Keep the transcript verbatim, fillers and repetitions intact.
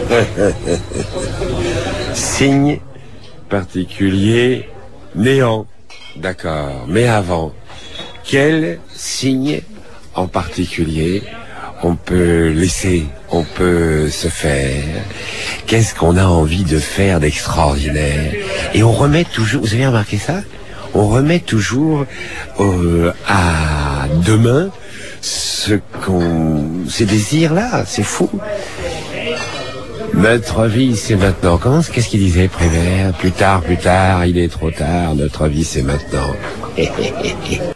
Signe particulier, néant. D'accord. Mais avant, quel signe en particulier on peut laisser, on peut se faire? Qu'est-ce qu'on a envie de faire d'extraordinaire? Et on remet toujours, vous avez remarqué ça? On remet toujours euh, à demain ce qu'on, ces désirs-là, c'est fou. Notre vie, c'est maintenant. Comment, qu'est-ce qu'il disait, Prévert? Plus tard, plus tard, il est trop tard. Notre vie, c'est maintenant.